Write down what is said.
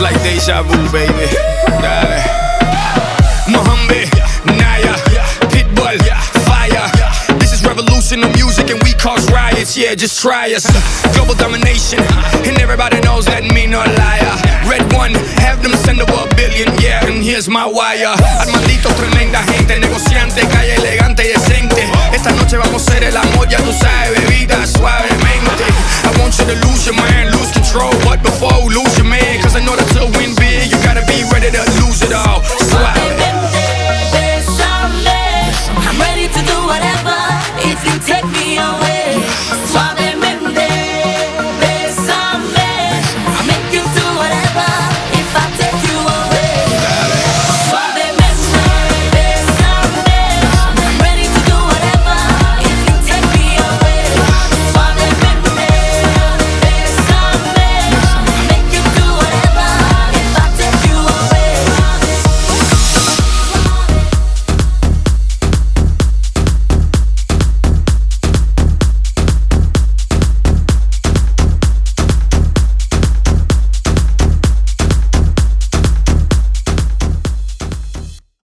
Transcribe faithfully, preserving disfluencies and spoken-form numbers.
like deja vu, baby. Dale. Mohammed, Naya, Pitbull, fire. This is revolution of music and we cause riots. Yeah, just try us. Global domination, and everybody knows that me no liar. Red one, have them send over a billion, yeah, and here's my wire. Armandito, tremenda gente, negociante, calle elegante y decente. Esta noche vamos a hacer el amor, ya tú sabes, bebida suavemente. I want you to lose your mind, lose control, but before you lose your